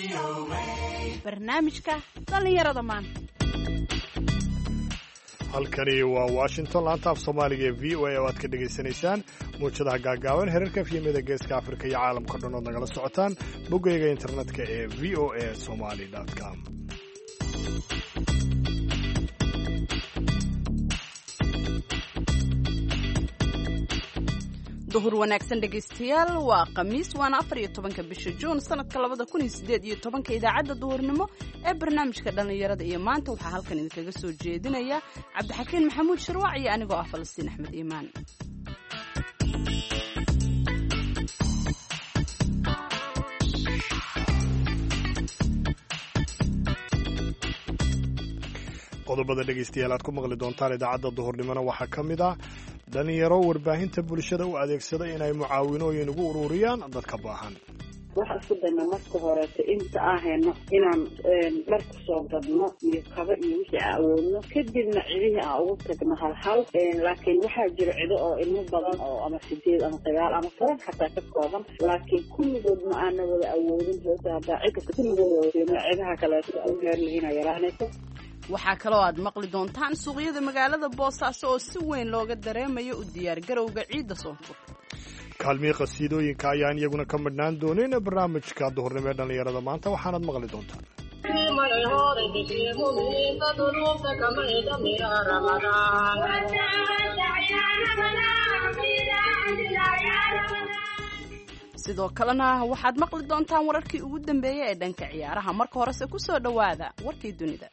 barnaamijka dhallinyarada maanta. halkani waa washington laanta af soomaaliga ee v o a oo aad ka dhegaysanaysaan muujadaha gaagaaban herarka efyemada geeska afrika iyo caalamka dhan ood nagala socotaan boggayga internetka ee v o a somali com. duhur wanaagsan dhegaystayaal, waa khamiis waana 14 bisha juun sanadka 2018 idaacadda duhurnimo ee barnaamijka dhallinyarada iyo maanta waxaa halkan idinkaga soo jeedinaya cabdixakiin maxamuud shirwac iyo anigoo ah falastiin axmed iimaan. qodobada dhegaystayaal aad ku maqli doontaan idaacadda duhurnimona waxaa ka mid ah dhalinyaro warbaahinta bulshada u adeegsada inay mucaawinooyin ugu ururiyaan dadka baahan. waxaan isku dayna marka horeeto inta aan hayno inaan dhar ku soo gadno iyo kaba iyo wixii aan awoodno, kadibna cidihii aan ugu tagno hal laakiin waxaa jira cido oo ilmo badan oo ama 8 ama 9 ama 10 xataa ka kooban, laakiin kulligood ma aana wada awoodin. sababta haddaa cid kasta kulligood wada cidaha kaleeto u gaar lahiina yaraanayso. waxaa kaloo aad maqli doontaan suuqyada magaalada boosaaso oo si weyn looga dareemayo u diyaargarowga ciidda soonfur. kaalmihii qasiidooyinka ayaan iyaguna ka madhnaan doonin barnaamijka duhurnimo ee dhallinyarada maanta waxaanaad maqli doontaan. sidoo kalena waxaad maqli doontaan wararkii ugu dambeeyey ee dhanka ciyaaraha. marka horese ku soo dhowaada warkii dunida.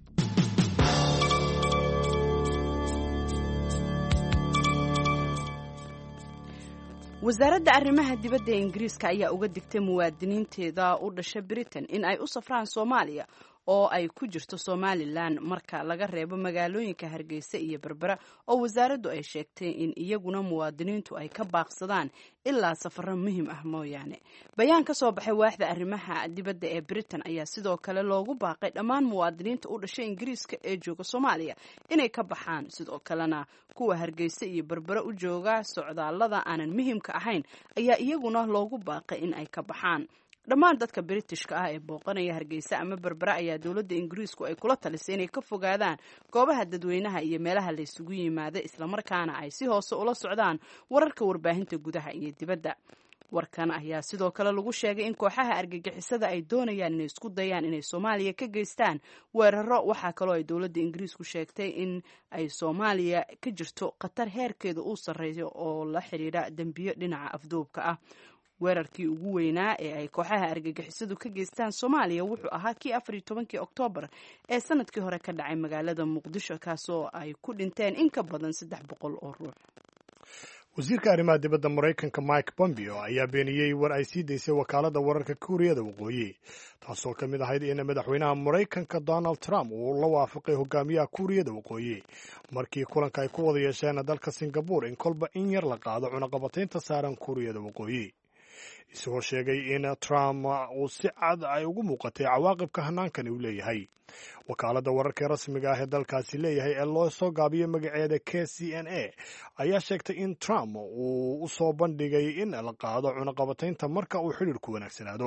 wasaaradda arrimaha dibadda ee ingiriiska ayaa uga digtay muwaadiniinteeda u dhasha britain in ay u safraan soomaaliya oo ay ku jirto somalilan marka laga reebo magaalooyinka hargeysa iyo berbera oo wasaaraddu ay sheegtay in iyaguna muwaadiniintu ay ka baaqsadaan ilaa safaro muhiim ah mooyaane. bayaan ka soo baxay waaxda arrimaha dibadda ee britain ayaa sidoo kale loogu baaqay dhammaan muwaadiniinta u dhashay ingiriiska ee jooga soomaaliya inay ka baxaan, sidoo kalena kuwa hargeysa iyo berbera u jooga socdaallada aanan muhiimka ahayn ayaa iyaguna loogu baaqay in ay ka baxaan. dhammaan dadka britishka ah ee booqanaya hargeysa ama berbera ayaa dowladda ingiriisku ay kula talisay inay ka fogaadaan goobaha dadweynaha iyo meelaha la isugu yimaada, islamarkaana ay si hoose ula socdaan wararka warbaahinta gudaha iyo dibadda. warkan ayaa sidoo kale lagu sheegay in kooxaha argagixisada ay doonayaan inay isku dayaan inay soomaaliya ka geystaan weeraro. waxaa kaloo ay dowladda ingiriisku sheegtay in ay soomaaliya ka jirto khatar heerkeeda uu sarreeyo oo la xidhiidha dembiyo dhinaca afduubka ah. weerarkii ugu weynaa ee ay kooxaha argagixisadu ka geystaan soomaaliya wuxuu ahaa kii 14 oktoobar ee sanadkii hore ka dhacay magaalada muqdisho, kaasoo ay ku dhinteen in ka badan 300 oo ruux. wasiirka arrimaha dibadda maraykanka Mike Pompeo ayaa beeniyey war ay sii daysay wakaaladda wararka kuuriyada waqooyi, taasoo ka mid ahayd in madaxweynaha maraykanka Donald Trump uu la waafaqay hogaamiyaha kuuriyada waqooyi markii kulanka ay ku wada yeesheen dalka Singapore in kolba in yar la qaado cunaqabataynta saaran kuuriyada waqooyi, isagoo sheegay in Trump uu si cad ay ugu muuqatay cawaaqibka hannaankani uu leeyahay. wakaaladda wararka rasmiga ah ee dalkaasi leeyahay ee loo soo gaabiyey magaceeda KCNA ayaa sheegtay in Trump uu u soo bandhigay in la qaado cunaqabataynta marka uu xidhiirku wanaagsanaado.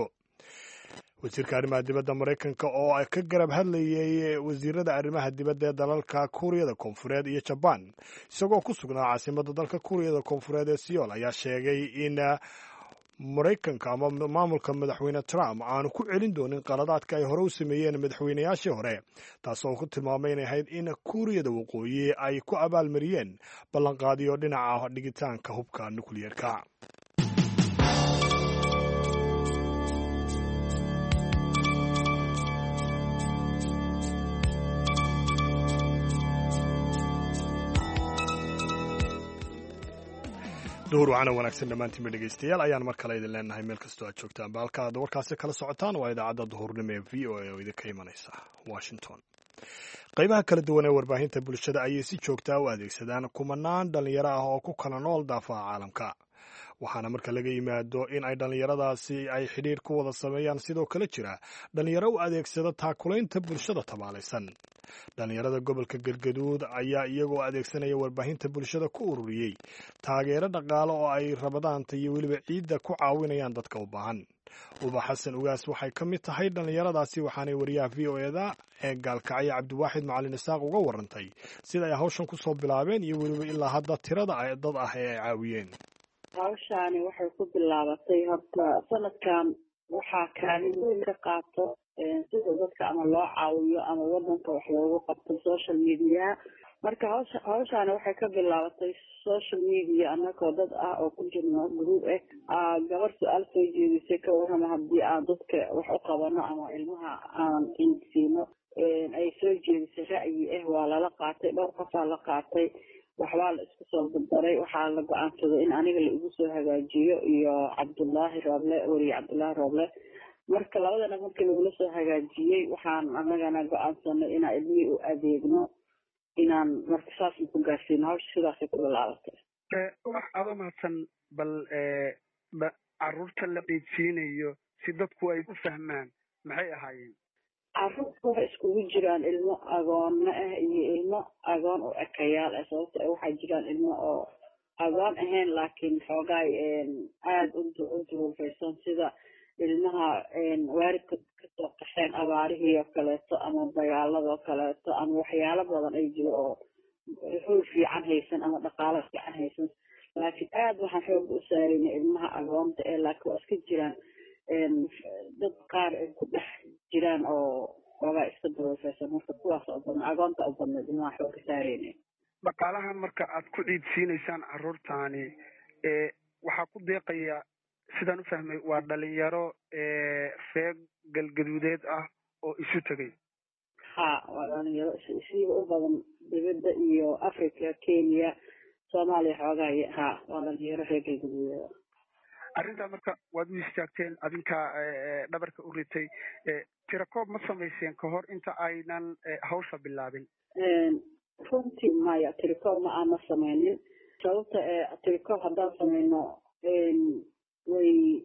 wasiirka arrimaha dibadda maraykanka oo ka garab hadlayay wasiirada arrimaha dibadda ee dalalka kuuriyada koonfureed iyo jabaan isagoo ku sugnaa caasimadda dalka kuuriyada koonfureed ee Seoul ayaa sheegay in maraykanka ama maamulka madaxweyne Trump aanu ku celin doonin qaladaadka ay hore u sameeyeen madaxweynayaashii hore, taasoo ku tilmaamay inay ahayd in kuuriyada waqooyi ay ku abaalmariyeen ballanqaadiyo dhinaca dhigitaanka hubka nukliyeerka. duhur wacana wanaagsan dhammaantiinba dhegaystayaal ayaan mar kale idin leenahay meel kastoo aad joogtaan. halka aad warkaasi kala socotaan waa idaacadda duhurnimo ee v o a oo idinka imanaysa Washington. qaybaha kala duwan ee warbaahinta bulshada ayay si joogtaa u adeegsadaan kumanaan dhalinyaro ah oo ku kala nool daafaha caalamka. waxaana marka laga yimaado in ay dhallinyaradaasi ay xidhiir ku wada sameeyaan sidoo kale jira dhallinyaro u adeegsada taakulaynta bulshada tabaalaysan. dhallinyarada gobolka galgaduud ayaa iyagoo adeegsanaya warbaahinta bulshada ku ururiyey taageero dhaqaale oo ay rabadaanta iyo weliba ciidda ku caawinayaan dadka u baahan. uba xasan ugaas waxay ka mid tahay dhallinyaradaasi, waxaanay wariyaha v o eda ee gaalkacyo cabdiwaaxid macalin isaaq uga warantay sida ay hawshan ku soo bilaabeen iyo weliba ilaa hadda tirada dad ah ee ay caawiyeen. hawshaani waxay ku bilaabatay horta sanadkan waxaa kaalin weyn ka qaato sida dadka ama loo caawiyo ama wadanka wax loogu qabto social media. marka hawshaani waxay ka bilaabatay social media anagoo dad ah oo ku jirno group gabar su-aal soo jeedisay ka warrama haddii aan dadka wax u qabano ama ilmaha aan insiino ay soo jeedisay ra'yi waa lala qaatay, dhowr qofaa la qaatay, waxbaa la isku soo dardaray. waxaa la go-aansaday in aniga la igu soo hagaajiyo iyo cabdullaahi rooble, weriye cabdullaahi rooble. marka labadana markii lagula soo hagaajiyey waxaan anagana go-aansanay inaan ilmihii u adeegno, inaan marka saasna ku gaarsiino. hawsha sidaasay ku bilaabatay. wax aada mahadsan. bal caruurta la ciidsiinayo si dadku ay u fahmaan maxay ahaayeen? caruurta waxay iskugu jiraan ilmo agoonna ah iyo ilmo agoon oo ekayaal ah. sababta waxaa jiraan ilmo oo agoon ahayn laakiin xoogaay aada u duruufaysan, sida ilmaha waalidka kasoo qaxeen abaarihii oo kaleeto ama dagaaladoo kaleeto ama waxyaalo badan ay jiro oo xoog fiican haysan ama dhaqaalo fiican haysan. laakiin aada waxaan xooga u saarayna ilmaha agoonta laakiin waa iska jiraan dad qaar ay ku dhex jiraan oo xoogaa iska duruufaysan. marka kuwaas oo badan agoonta u badneed ilmaha xooga saarayna. dhaqaalahan marka aad ku ciidsiinaysaan caruurtaani waxaa ku deeqaya, sidaan u fahmay, waa dhalinyaro reer galgaduudeed ah oo isu tegay. waa dhalinyaro isiiba u badan dibadda iyo africa, kenya, soomaaliya xoogaa. waa dhalinyaro reer galgaduudeed. arrintaa marka waad u istaagteen, adinkaa dhabarka u ritay. tirakoob ma samayseen ka hor inta aynan hawsha bilaabin? runtii maya, tirakoob ma aana samaynin. sababta tirakoob haddaan samayno way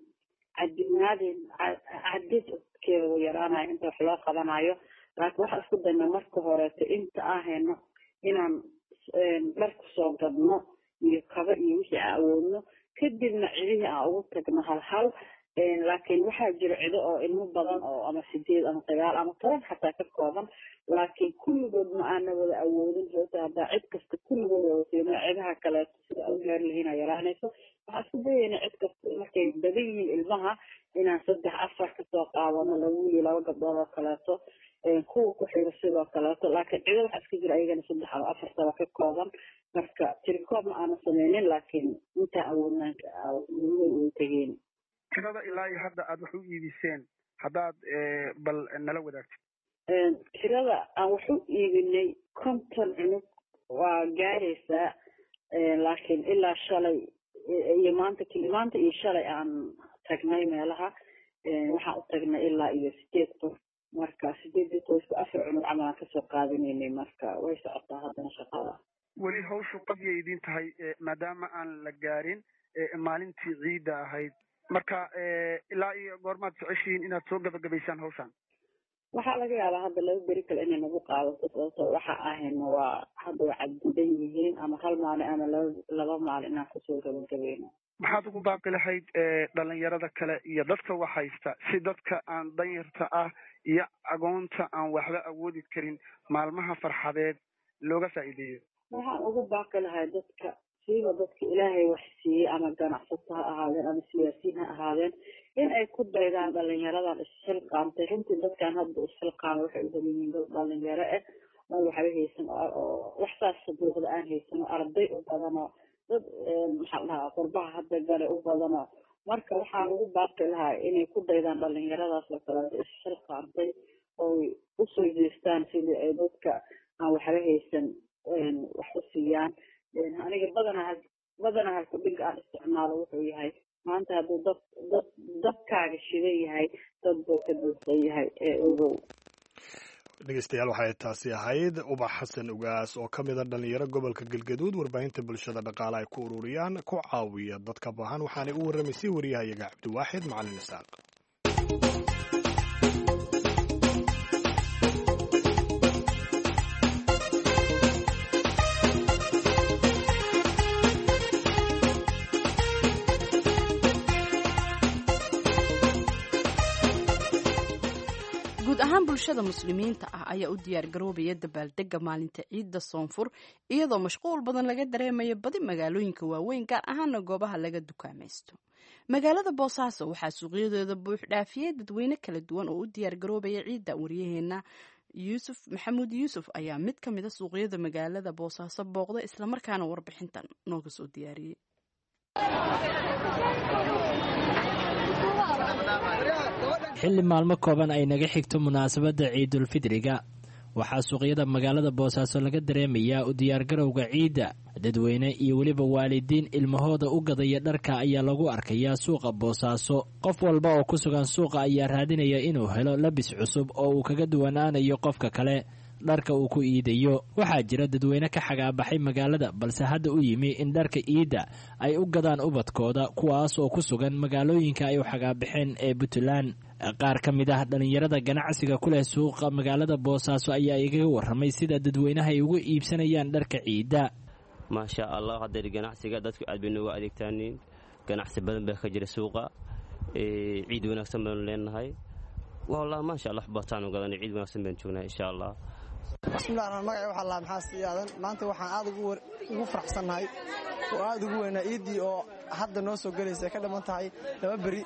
cadidkeeda way yaraanayo inta wax loo qabanayo. laakiin waxaan isku dayna marka horeeto inta aan hayno inaan dhar kusoo gadno iyo kaba iyo wixii aan awoodno, kadibna cidihii aan ugu tagno hal. laakiin waxaa jira cido oo ilmo badan oo ama 8 ama 9 ama 10 xataa ka kooban, laakiin kulligood ma aana wada awoodin. sababta haddaa cid kasta kulligood wada siino cidaha kaleeto sida u gaar lahiin yaraanayso. waxaan isku dayayna cid kasta markay badan yihiin ilmaha inaan 3-4 kasoo qaadano, 2 wiil iyo 2 gabdhood oo kaleeto, kuwa ku xiga sidoo kaleeto. laakiin cido waxaa iska jira ayagana 3 ama 4 saba ka kooban. marka tirikoob ma aana sameynin, laakiin intaa awoodnaan u tegeen. tirada ilaa iyo hadda aad wax u iibiseen haddaad bal nala wadaagtid? tirada aan wax u iibinay 50 cunug waa gaaraysaa, laakiin ilaa shalay iyo maanta iyo shalay aan tagnay meelaha waxaan u tagnay ilaa iyo 8 qof. marka 8 qoysku 4 cunug camal kasoo qaadanaynay. marka way socotaa haddana shaqada. weli hawshu qabyay idin tahay maadaama aan la gaarin maalintii ciidda ahayd. marka ilaa iyo goormaad jeceshihiin inaad soo gabagabaysaan hawshan? waxaa laga yaabaa hadda 2 beri kale inay nagu qaadato. sababto waxa ahayna waa hadda waa cadidan yihiin, ama 1 maalin ama 2 maalin inaan kusoo gabagabayno. maxaad ugu baaqi lahayd dhalinyarada kale iyo dadka wax haysta si dadka aan danyarta ah iyo agoonta aan waxba awoodi karin maalmaha farxadeed looga faa'iideeyo? waxaan ugu baaqi lahay dadka siiba dadka ilaahay wax siiyey ama ganacsato ha ahaadeen ama siyaasiyiin ha ahaadeen in ay ku daydaan dhalinyaradan isxilqaantay. runtii dadkan hadda isxilqaama waxay u badan yihiin dad dhalinyaro ah oo waxba haysan oo wax saas buuqda aan haysan, arday u badanoo dad maxaa dhahaa qurbaha hadda gale u badanoo. marka waxaan ugu baaqi lahaa inay ku daydaan dhalinyaradaas oo kaleeto isxilqaantay oo usoo jeestaan sidii ay dadka aan waxba haysan wax u siiyaan. aniga badana halku dhig aan isticmaalo wuxuu yahay maanta hadduu dadkaaga shidan yahay dad buu ka duusan yahay ogow. dhegeystayaal waxay taasi ahayd ubax xasan ugaas oo ka mida dhalinyaro gobolka galgaduud warbaahinta bulshada dhaqaale ay ku ururiyaan ku caawiya dadka baahan waxaanay u warramaysay wariyahayaga cabdiwaaxid macalin isaaq. guud ahaan bulshada muslimiinta ah ayaa u diyaar garoobaya dabaaldega maalinta ciidda soonfur iyadoo mashquul badan laga dareemayo badi magaalooyinka waaweyn gaar ahaana goobaha laga dukaamaysto. magaalada boosaaso waxaa suuqyadeeda buux dhaafiyey dadweyne kala duwan oo u diyaar garoobaya ciidda. waryaheena yuusuf maxamuud yuusuf ayaa mid ka mida suuqyada magaalada boosaaso booqday islamarkaana warbixintan nooga soo diyaariyey. xilli maalmo kooban ay naga xigto munaasabadda ciidulfidriga waxaa suuqyada magaalada boosaaso laga dareemayaa u diyaargarowga ciidda. dadweyne iyo weliba waalidiin ilmahooda u gadaya dharka ayaa lagu arkayaa suuqa boosaaso. qof walba oo ku sugan suuqa ayaa raadinaya inuu helo labis cusub oo uu kaga duwanaanayo qofka kale dharka uu ku iidayo. waxaa jira dadweyne ka xagaabaxay magaalada balse hadda u yimi in dharka iidda ay u gadaan ubadkooda kuwaas oo ku sugan magaalooyinka ay u xagaabaxeen ee puntland. qaar ka mid ah dhallinyarada ganacsiga ku leh suuqa magaalada boosaaso ayaa igaga warramay sida dadweynaha ay uga iibsanayaan dharka ciidda. maasha allah hadeer ganacsiga dadku aad bay nooga adeegtaaniin. ganacsi badan baa ka jira suuqa. ciid wanaagsan baanu leenahay. wallah maasha allah bataan u gadanay ciid wanaagsan baan joognaa insha allah. bismillaah magacay waxa la maxaa siyaadan maanta waxaan aad ugu faraxsanahay oo aad ugu weynaa ciidii oo hadda noo soo galaysa ka dhaman tahay 2 bari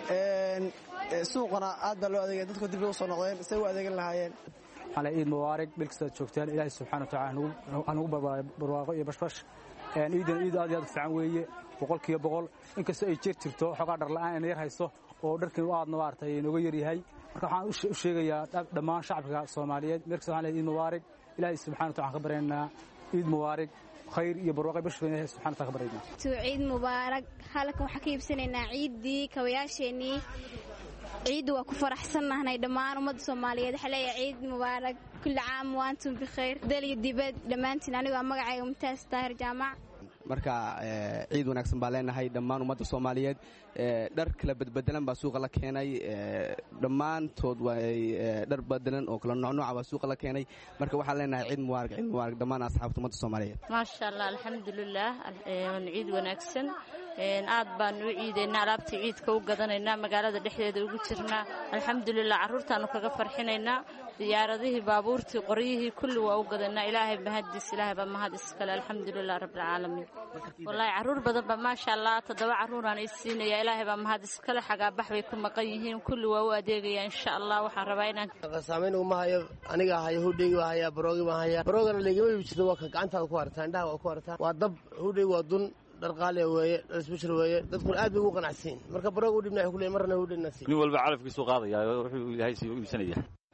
suuqana aad baa loo adeegay dadku dib u soo noqdeen say u adeegan lahaayeen. waxaan ciid mubaarak bilkasta joogtaan ilaahay subxaanahu wa ta'aala anugu barwaaqo iyo bashbash. ciidan ciid aad fiican weeye 100% inkastoo ay jirto xogaa dhar la'aan yar hayso oo dharkan aadna waartay inooga yar yahay. marka waxaan u sheegayaa dhammaan shacabka Soomaaliyeed markasta waxaan leeyahay ciid mubaarak ilaahay subxaanahu wa ta'aala ka bareynaa ciid mubaarak khayr iyo barwaaqo bashbash ilaahay subxaanahu wa ta'aala ka bareynaa. ciid mubaarak halka waxaan ka iibsanaynaa ciidii kawayaasheenii ciid waa ku faraxsanahay dhammaan ummadda Soomaaliyeed waxa leeyahay ciid mubaarak kulli caam wa antum bikhayr daliyo dibad dhamaantiin aniga magacayga Mumtaaz Tahir Jaamac. marka ciid wanaagsan baa leenahay dhammaan ummadda Soomaaliyeed. dhar kala badbedelan baa suuqa la keenay. dhammaantood way dhar badelan oo kala nooc baa suuqa la keenay. marka waxaan leenahay ciid mubaarak dhammaan asxaabta ummadda Soomaaliyeed. maasha allah alxamdulillaah ciid wanaagsan. aad baan u ciideynaa alaabtii ciidka u gadanaynaa magaalada dhexdeeda ugu jirnaa alxamdulillaah carruurtaanu kaga farxinaynaa. diyaaradihii baabuurtii qoryihii kulli waa u gadanaa. ilaahay mahadis ilaahay baa mahad iskale alxamdulillaah rabbil caalamiin. wallaahi carruur badan baa maasha allah 7 carruuraan is siinaya ilaahay baa mahad iskale xagaabax bay ku maqan yihiin kulli waa u adeegaya insha allah. waxaan rabaa inaan saameyn uma hayo aniga hayo hudheygi waa haya baroogi waa haya baroogana leegama iibsado waa ka gacantaada ku hartaa indhaha waa ku hartaa waa dab hudheygi waa dun dhar qaali weeye dhar isbishir weeye dadkuna aad bay ugu qanacsiin. marka baroog u dhibnaa ku leeyahay marna hudheyna si nin walba calafkiisu qaadaya wuxuu ilaahay si u iibsanaya.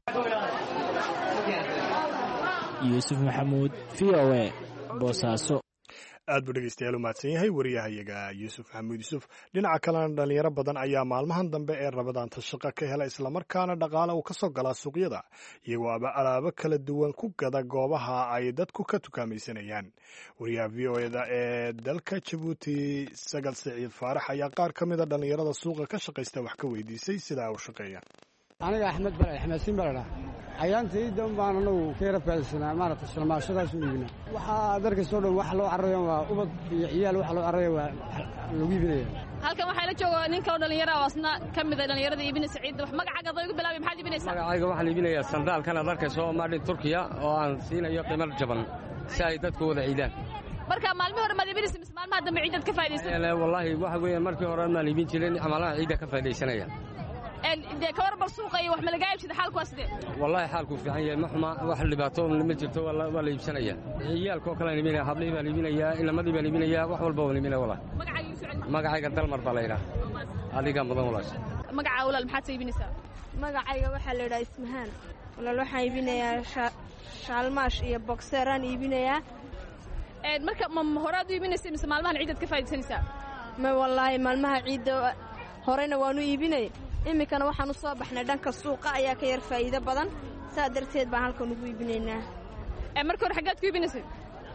yuusuf maxamuud VOA boosaaso. aad buu dhegeystayaal u mahadsan yahay wariyahayaga yuusuf maxamuud yuusuf. dhinaca kalena dhalinyaro badan ayaa maalmahan dambe ee rabadaanta shaqo ka hela islamarkaana dhaqaale uu ka soo galaa suuqyada iyagoo alaabo kala duwan ku gada goobaha ay dadku ka tukaamaysanayaan. wariyaha v o eda ee dalka jabuuti Sagal Siciid Faarax ayaa qaar ka mida dhalinyarada suuqa ka shaqaysta wax ka weydiisay sida ay u shaqeeyaan. aniga axmed bare xamaasin barada ayaanta ciidan baan anagu ka yara faaisanaa maaragtay shalmaashadaas u iibina waxaa darka soo dhow wax loo carrayo waa ubad iyo ciyaal wax loo carrayo waa lagu iibinaya. halkan waxaa la jooga nin kale dhalinyaro ah asna ka mid ah dhalinyarada iibinaysa ciidda wax magacaaga aad ugu bilaabay maxaad iibinaysaa? magacayga waxaan iibinayaa sandaalkan aad arkayso oo maadhin Turkiya oo aan siinayo qiimo jaban si ay dadku wada ciidaan. marka maalmihii hore ma iibinaysa mise maalmaha dambe ciidad ka faa'iideysan? wallahi waxa weeyaan markii hore ma iibin jirin amalaha ciidda ka faa'iideysanaya. de kawar bar suuqa iyo wax ma laga iibsada xaalku waa sidee? wallahi xaalku fiican yahay ma xuma wax dhibaato ma jirto waa la iibsanaya. ciyaalkoo kale iibinaya hablahi baa iibinaya ilamadii baa iibinaya wax walba waa iibinaya wallahi. magacayga dalmar baa la yiraahdaa adiga mudan walaal. magaca walaal maxaad iibinaysaa? magacayga waxaa la yiraahdaa Ismahaan. walaal waxaan iibinayaa shaalmaash iyo boxeraan iibinayaa. marka ma horaad iibinaysaa mise maalmahan ciidad ka faa'iideysanaysaa? ma wallahi maalmaha ciidda horena waanu iibinay imikana waxaan u soo baxnay dhanka suuqa ayaa ka yar faa'iido badan saa darteed baan halkan ugu iibinaynaa. Markii hore xaggaad ku iibinaysay?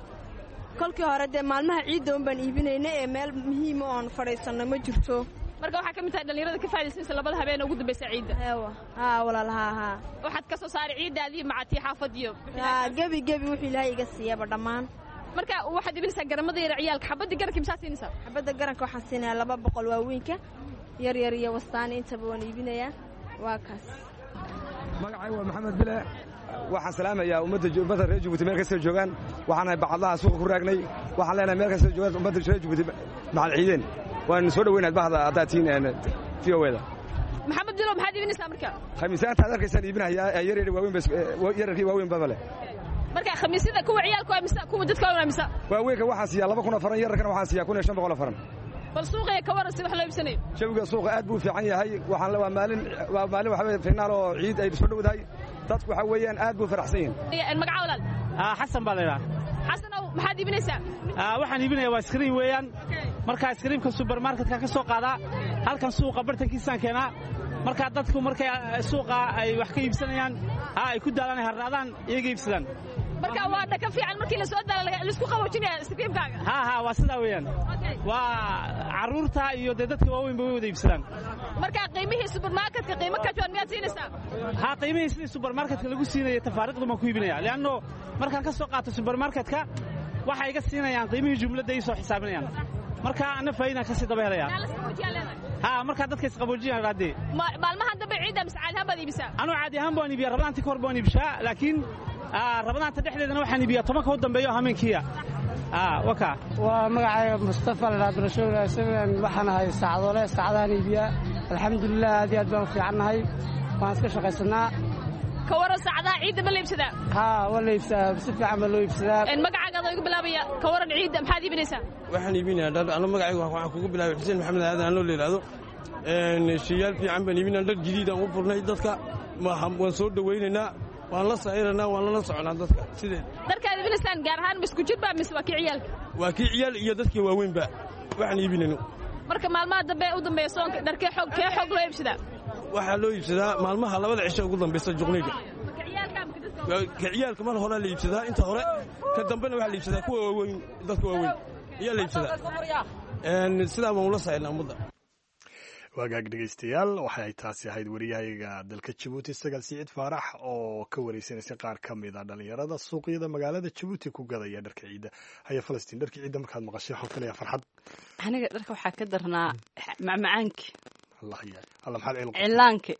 Kolkii hore dee maalmaha ciidda un baan iibinaynay ee meel muhiim oo aan fadhiisanno ma jirto. Marka waxaa ka mid tahay dhalinyarada ka faa'iidaysanaysa labada habeen ugu dambaysa ciidda. Walaalaha. Waxaad ka soo saaray ciiddaadii macatii xaafadiyo. Gebi wuxuu Ilaahay iga siiyaba dhammaan. Marka waxaad iibinaysaa garamada yar ciyaalka xabadda garanka imsaa siinaysaa? Xabadda garanka waxaan siinayaa 200 waaweynka yar iyo wastaan intaba waan iibinayaa. Waa kaas. magacay waa maxamed bile waxaan salaamayaa ummadda reer Jabuuti meel kasta joogaan waxaan bacadaha suuqa ku raagnay waxaan leenahay meel kasta joogaan ummadda reer Jabuuti macal ciideen waan soo dhaweynaad bahda adaatiin fiyoweeda maxamed bile maxaad iibinaysaa marka khamiisaanta aad arkaysaan iibinayaa yararkii waaweyn badale marka khamiisada kuwa ciyaalku waa mise kuwa dadka waa mise waaweynka waxaan siiyaa 2,000 faran yararkana waxaan siiyaa 1,500 faran bal suuqa ka waran si wax loo iibsanay jawiga suuqa aad buu fiican yahay waxaan la maalin waxa finaal oo ciid ay soo dhawdahay dadku waxa weeyaan aad buu faraxsan yihiin magaca walaal xasan baa leeyahay xasan maxaad iibinaysaa waxaan iibinayaa waa iskriin weeyaan marka iskriinka supermarketka ka soo qaada halkan suuqa bartankiisaan keenaa marka dadku markay suuqa ay wax ka iibsanayaan ay ku daalaan harraadaan iyaga iibsadaan marka waa dhaka fiican markii la soo daala la isku qaboojinaya iskriimkaaga waa sidaa weeyaan waa caruurta iyo dadka waaweyn bay wada iibsadaan marka qiimihii supermarketka qiimo ka jaban miyaad siinaysaa qiimihii sidii supermarketka lagu siinayay tafaariiqdu ma ku iibinaya laanno markaan ka soo qaato supermarketka waxa iga siinayaan qiimihii jumladda ay soo xisaabinayaan marka ana faa'iido ka sii dabeelaya marka dadka isqaboojinayaan raadii maalmahan dambe ciidda miscaad ahaan baad iibisaa anu caadi ahaan baan iibiyaa rabadaantii ka hor baan iibshaa laakiin rabadaanta dhexdeedana waxaan iibiyaa 10 ka u dambeeyo hameenkiya waka waa magacayga Mustafa Abdurashuul waxaan ahay saacadole saacadahan iibiyaa alxamdulillah aad iyo aad baan fiicanahay waan iska shaqaysanaa ka waran saacadaha ciidda ma la iibsadaa waa la iibsadaa si fiican baa loo iibsadaa magacaaga igu bilaabaya ka waran ciidda maxaad iibinaysaa waxaan iibinayaa dhar ana magacayga waxaan kugu bilaabay Xuseen Maxamed Aadan aan loo leeyahay shiyaal fiican baan iibinaa dhar jadiid aan u furnay dadka waan soo dhaweynaynaa waan la saciranaa waan la soconaa dadka sidee darkaad iibinaysaan gaar ahaan misku jirba mis waa kii ciyaalka waa kii ciyaal iyo dadkii waaweynba waxaan iibinayno marka maalmaha dambe u dambeeya soonka dharkee xoog loo iibsadaa waxaa loo iibsadaa maalmaha 2 cisho ugu dambaysa juqnayga ka ciyaalka mar hore la iibsadaa inta hore ka dambena waxa la iibsadaa kuwa waaweyn dadka waaweyn ayaa la iibsadaa sidaa waan ula sacinaa ummadda wagaag dhegaystayaal waxay taasi ahayd wariyahayaga dalka Jabuuti Sagaal Siciid Faarax oo ka wareysanaysa qaar ka mid ah dhalinyarada suuqyada magaalada Jabuuti ku gadaya dharka ciida haya Falastiin dharka ciida markaad maqashay waxa kale farxad aniga dharka waxa ka darnaa macmacaanki Allah maxaad cilaanki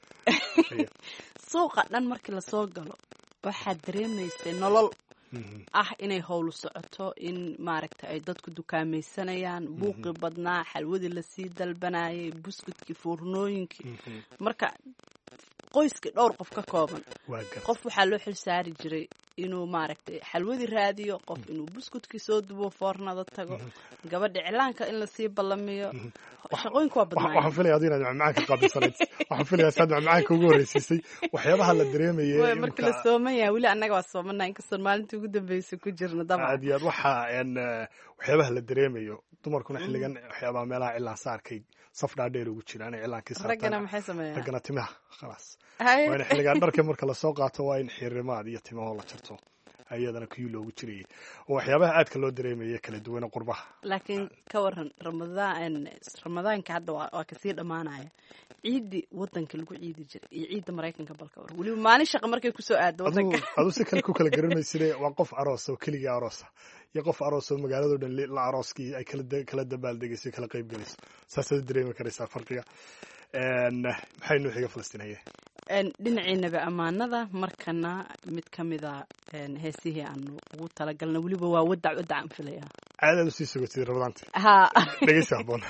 suuqa dhan markii la soo galo waxa dareemaysay nolol inay howlu socoto in maaragta ay dadku dukaamaysanayaan buuqi badnaa xalwadii lasii dalbanayay buskudkii foornooyinkii marka qoyskii dhowr qof ka kooban qof waxaa loo xil saari jiray inuu maaragtay xalwadii raadiyo qof inuu buskudkii soo dubo foornada tago gabadha cilaanka in lasii ballamiyo shaqooyinku waa badnaa waxaan filayaa adina macmacaanka qaabilsanayd waxaan filayaa saad macmacaanka ugu horeysay waxyaabaha la dareemayay markii la soomanyaa weli annaga waa soomanaa inkastoo maalintii ugu dambeysay ku jirna dabcan aad iyo aad waxyaabaha la dareemayo dumarkuna xilligan waxyaabaha meelaha cilaan saarkay saf dhaadheer ugu jiraan ay cilaankii saartaan raggana maxay sameeyaan raggana timaha khalaas waa in xilligan dharka marka la soo qaato waa in xirimaad iyo timaha la jarto ayadana kuyuu loogu jirayay oo waxyaabaha aadka loo dareemayay kala duwan qurbaha laakiin ka waran ramadaanka hadda waa kasii dhammaanaya ciidii wadanka lagu ciidi jiray iyo ciidda Mareykanka balka war waliba maalin shaqo markay ku soo aado wadanka adu si kale ku kala garanaysid waa qof aroos oo kaliya aroos iyo qof aroos oo magaalada dhan la arooskii ay kala dabaaldegayso kala qayb galayso saasad dareemi karaysaa farqiga maxay noo xiga Falastiinaya dhinaciinaba ammaanada markana mid ka mida heesihii aanu ugu talagalna weliba waa wadac aan filaya aad u sii sugotay rabadaanta dhegeysa haboon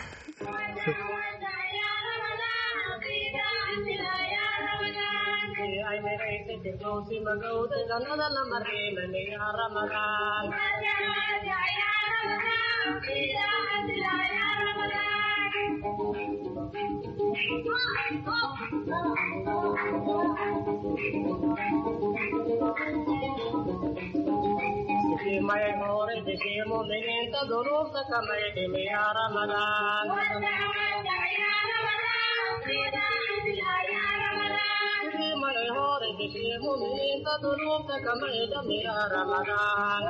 may hore deshemo meenta durufta kamay dhimi ya Ramadan may hore bishii muminiinta dunuubta kama idhamira ramadaan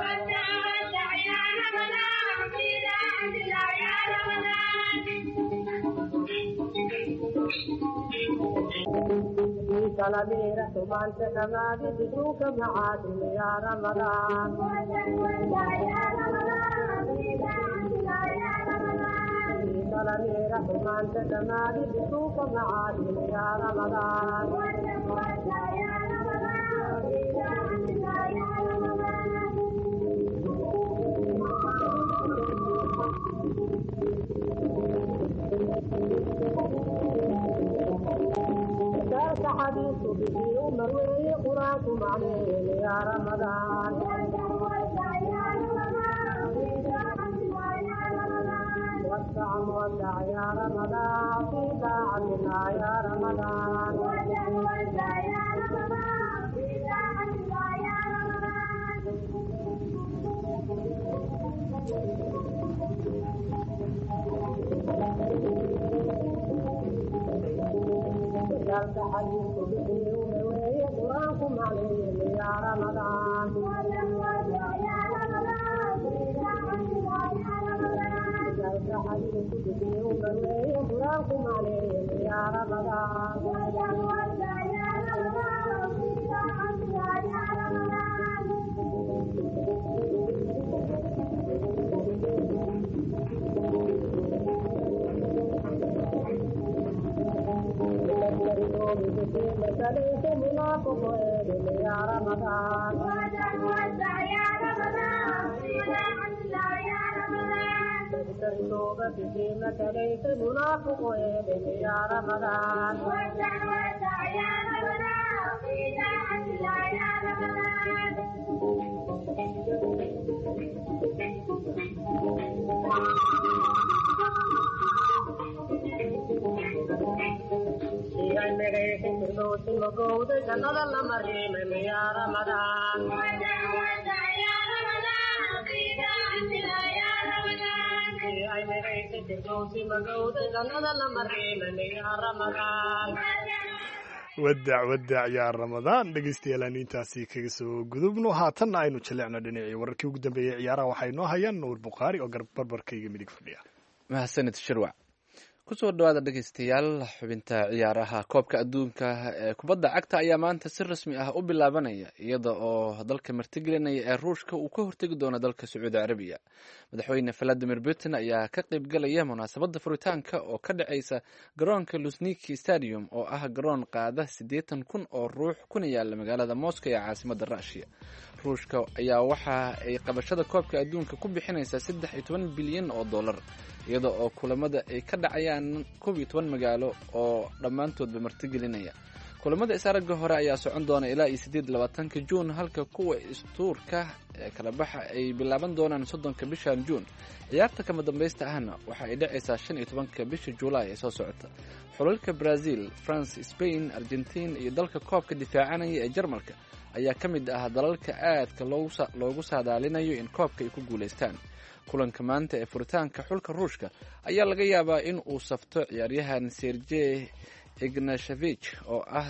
Salamira tumante kamadi bisuka maadi ya Ramadan Salamira tumante kamadi bisuka maadi ya Ramadan حديث به مروي قرآن عليه يا رمضان وسع وسع يا رمضان في طاعتنا يا رمضان حديث به ومروي قرآن عليه يا رمضان حديث به ومروي قرآن عليه يا رمضان ليس منافق يا رمضان وسع يا رمضان يا رمضان التوبة فيمك ليس منافق يا رمضان وسع يا رمضان يا رمضان مقود جنة المريم يا رمضان يا رمضان يا رمضان أي مريت تدوسي مقود جنة المريم يا رمضان wadac yaa ramadaan dhegaystayaal aan intaasi kaga soo gudubno haatanna aynu jaleecno dhinacii wararkii ugu dambeeyey ciyaaraha waxaa inoo hayaan nuur bukhaari oo barbarkayga midig fadhiya mahadsanid shirwac kusoo dhawaada dhegaystayaal xubinta ciyaaraha koobka adduunka ee kubadda cagta ayaa maanta si rasmi ah u bilaabanaya iyada oo dalka martigelinaya ee ruushka uu ka hortegi doono dalka sacuudi carabiya madaxweyne valadimir putin ayaa ka qaybgalaya munaasabadda furitaanka oo ka dhacaysa garoonka lusniki stadium oo ah garoon qaada 80,000 oo ruux kuna yaala magaalada moscow ee caasimada ruushia ruushka ayaa waxa ay qabashada koobka adduunka ku bixinaysaa 13 bilyan oo dollar iyada oo kulamada ay ka dhacayaan 12 magaalo oo dhammaantoodba martigelinaya kulamada isaraga hore ayaa socon doona ilaa 28 Juun halka kuwa istuurka ee kala baxa ay bilaaban doonaan 30 bishan Juun ciyaarta kama dambaysta ahna waxa ay dhacaysaa 15 bisha Juulaay ee soo socota xulalka Brazil, France, Spain, Argentina iyo dalka koobka difaacanaya ee Jarmalka ayaa ka mid ah dalalka aadka loogu saadaalinayo in koobka ay ku guuleystaan kulanka maanta ee furitaanka xulka ruushka ayaa laga yaabaa in uu safto ciyaaryahan Sergey Ignashevich oo ah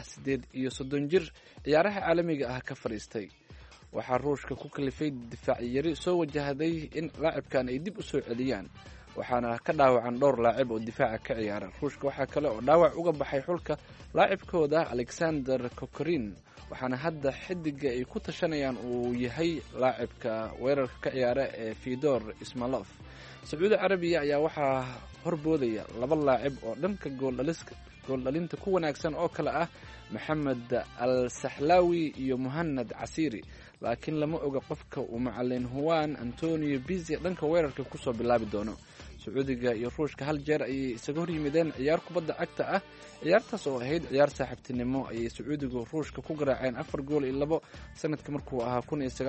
38 jir ciyaaraha caalamiga ah ka fariistay waxaa ruushka ku kalifay difaac yari soo wajahday in laacibkan ay dib u soo celiyaan waxaana ka dhaawacan dhowr laacib oo difaaca ka ciyaara ruushka waxaa kale oo dhaawac uga baxay xulka laacibkooda Alexander Kokorin waxaana hadda xidiga ay ku tashanayaan uu yahay laacibka weerarka ka ciyaara ee Fedor Ismailov Sacuudi Carabiya ayaa waxaa horboodaya laba laacib oo dhanka gool dhalinta ku wanaagsan oo kala ah Maxamed Al-Sahlawi iyo Muhannad Casiri laakiin lama oga qofka uu macallin Juan Antonio Pizzi dhanka weerarka ku soo bilaabi doono Sacuudiga iyo Ruushka hal jeer ayay isaga hor yimideen ciyaar kubadda cagta ah ciyaartaas oo ahayd ciyaar saaxiibtinimo ayay Sacuudiga Ruushka ku garaaceen 4 gool iyo 2 sanadka markuu ahaa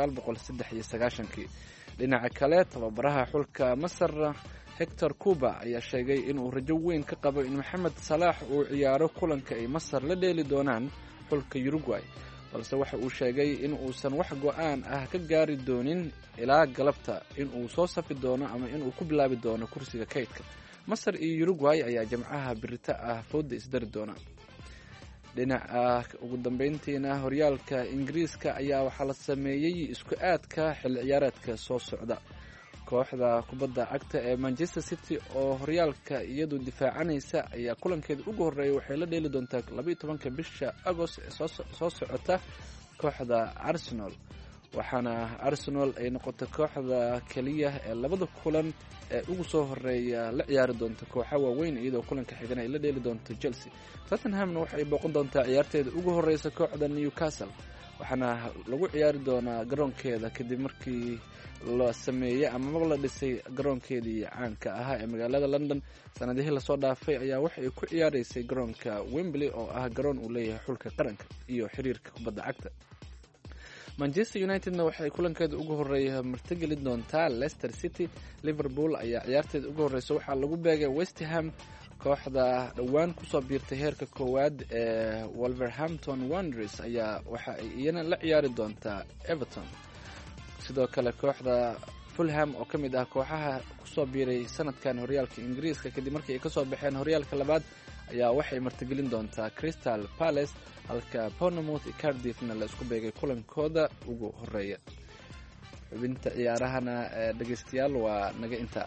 1993 dhinaca kale tababaraha xulka Masar Hector Cuba ayaa sheegay inuu rajo weyn ka qabo in Mohamed Salah uu ciyaaro kulanka ay Masar la dheeli doonaan xulka Uruguay balse waxa uu sheegay in uusan wax go'aan ah ka gaari doonin ilaa galabta in uu soo safi doono ama in uu ku bilaabi doono kursiga kaydka Masar iyo Uruguay ayaa jamcaha birita ah fooda isdari doona dhinaca ugu dambeyntiina horyaalka ingiriiska ayaa waxaa la sameeyey isku aadka xilli ciyaareedka soo socda. kooxda kubadda cagta ee Manchester City oo horyaalka iyadu difaacanaysa ayaa kulankeeda ugu horeeya waxay la dheeli doontaa 12 bisha Agost ee soo socota kooxda Arsenal, waxaana Arsenal ay noqotay kooxda kaliya ee labada kulan ee ugu soo horeeya la ciyaari doonta kooxo waaweyn iyadoo kulanka xigana ay la dheeli doonto Chelsea. Tottenhamna waxay booqan doontaa ciyaarteeda ugu horeysa kooxda Newcastle, waxaana lagu ciyaari doonaa garoonkeeda kadib markii la sameeyay ama la dhisay garoonkeedii caanka ahaa ee magaalada London sanadihii lasoo dhaafay ayaa waxay ku ciyaaraysay garoonka Wembley oo ah garoon uu leeyahay xulka qaranka iyo xiriirka kubadda cagta. Manchester Unitedna waxay kulankeeda ugu horeeya martigeli doontaa Leicester City. Liverpool ayaa ciyaarteeda ugu horeysa waxaa lagu beegay West Ham, kooxda dhowaan kusoo biirtay heerka koowaad ee Wolverhampton Wanderers ayaa waxa ay iyana la ciyaari doontaa Everton. sidoo kale kooxda Fulham oo ka mid ah kooxaha kusoo biiray sanadkan horyaalka Ingiriiska kadib markii ay kasoo baxeen horyaalka labaad ayaa waxay martigelin doontaa Crystal Palace, halka Bournemouth iyo Cardiffna la isku beegay kulankooda ugu horeeya. xubinta ciyaarahana dhageystayaal waa naga inta.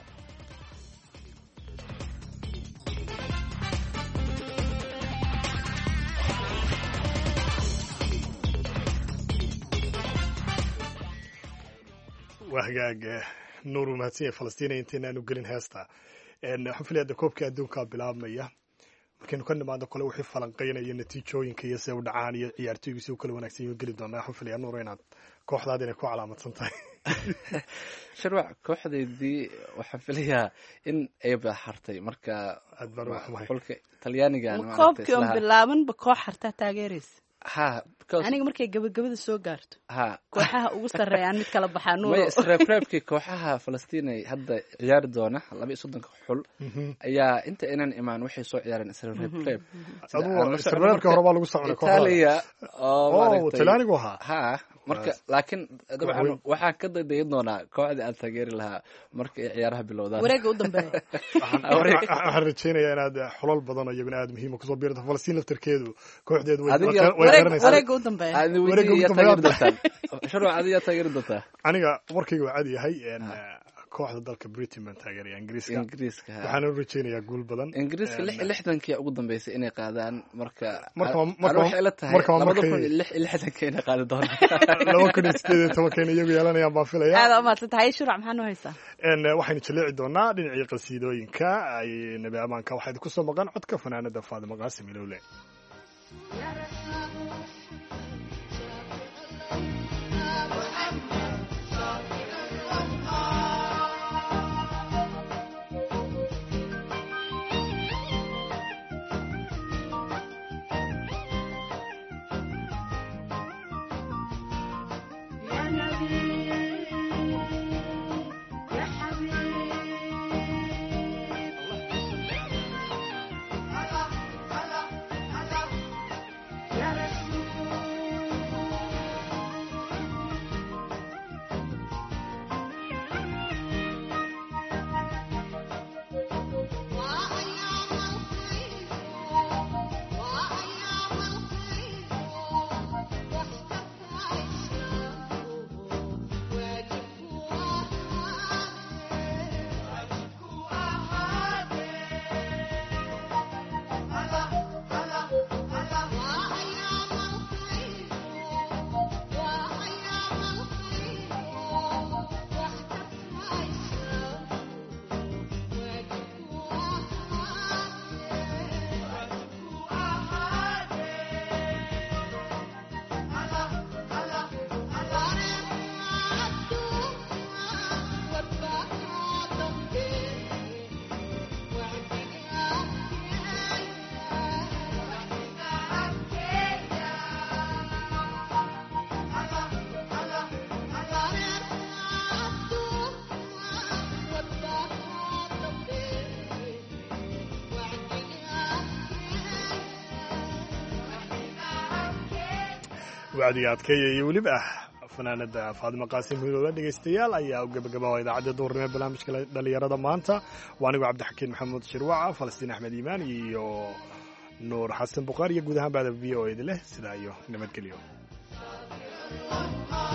wahagaag nuur mahadsan yahay Falastiin intaanu gelin heesta xaflada koobka adduunka bilaabmaya markaynu ka nimaado kale wixii falanqeynaya natiijooyinka iyo sida u dhacaan iyo ciyaartooygu si kala wanaagsan iyo geli doonaa xaflada nuur inaad kooxdaada inay ku calaamadsan tahay. Sharwac kooxdeedii waxaan filayaa in ay baxartay marka xulka Talyaaniga koobkii oo bilaabanba koox harta taageeraysa. aniga markay gabagabada soo gaarto kooxaha ugu sareeyaan mid kala baxaa nuur isreebreebkii kooxaha Falastiin ay hadda ciyaari doona 32 xul ayaa inta inaan imaan waxay soo ciyaareen isreebreeb isreebreebka hore baa lagu soconay kooxaha Italia oo Talyaanigu marka laakiin dabcan waxaan ka daydayn doonaa kooxda aan taageeri lahaa marka ay ciyaaraha bilowdaan wareegga u dambeeya. waxaan rajaynayaa inaad xulal badan iyaguna aad muhiim ku soo biirto Falastiin laftarkeedu kooxdeedu wareegga u dambeeya. Sharwac adiga taageeri doontaa. aniga warkayga waa cad yahay kooxda dalka Britain baan taageeraya Ingiriiska waxaan u rajaynayaa guul badan. Ingiriiska 66 ugu dambeysay inay qaadaan marka waxay la tahay 2066 inay qaadi doonaan 2018 iyagu yeelanayaan baan filaya. aad u mahadsantahay Sharwac, maxaa noo haysaa? waxaynu jaleeci doonaa dhinacii qasiidooyinka ay nabi amaanka waxaad ku soo maqan codka fanaanada Faadimo Qaasim Ilowle. wacdiga adkeeya iyo weliba fanaanada Faadimo Qaasim Ilowle dhegeystayaal ayaa gabagabada idaacadda duurnimo barnaamijka dhalinyarada maanta waa anigu Cabdixakiin Maxamuud Shirwaca, Falastiin Axmed Iimaan iyo nuur xasan buqaar iyo guud ahaan baada v o ed leh sidaa iyo nabadgelyo.